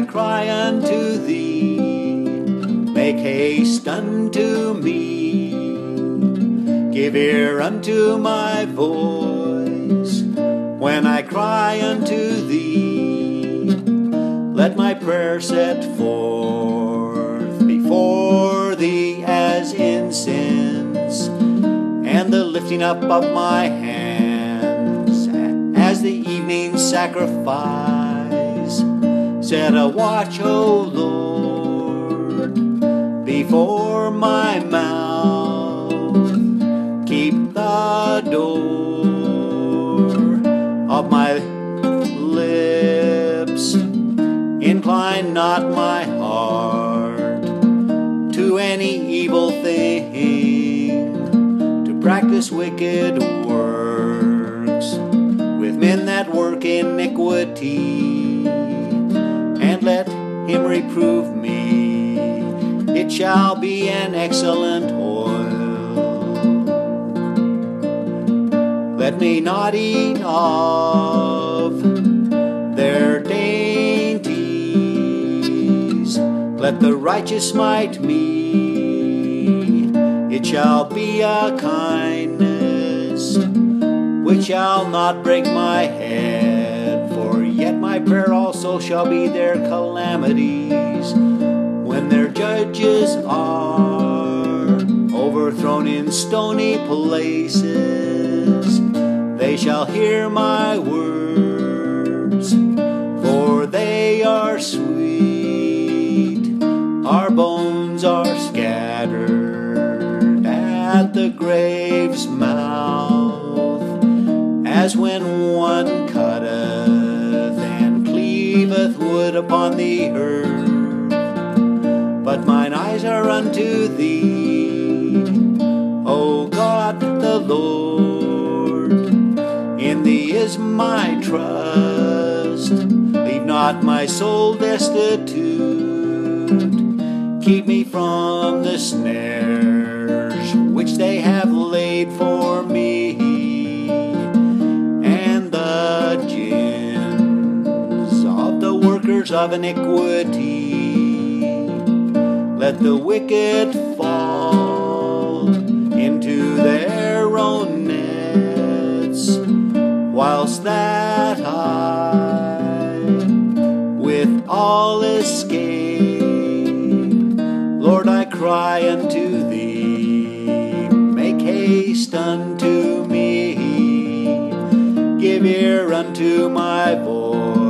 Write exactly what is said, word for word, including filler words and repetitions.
cry unto thee. Make haste unto me. Give ear unto my voice when I cry unto thee. Let my prayer set forth before thee as incense, and the lifting up of my hands as the evening sacrifice. Set a watch, O Lord, before my mouth. Keep the door of my lips. Incline not my heart to any evil thing, to practice wicked works with men that work iniquity. And let him reprove me, it shall be an excellent oil. Let me not eat of their dainties. Let the righteous smite me, it shall be a kindness which shall not break my head. For yet my prayer also shall be their calamities, when their judges are overthrown in stony places. They shall hear my words, for they are sweet. Our bones are scattered at the grave's mouth, as when one cutteth and cleaveth wood upon the earth. But mine eyes are unto thee, O God the Lord. In thee is my trust. Leave not my soul destitute. Keep me from the snares which they have laid for me, and the gins of the workers of iniquity. Let the wicked fall into their own nets, whilst that I with all escape. Lord, I cry unto thee, make haste unto me. Give ear unto my voice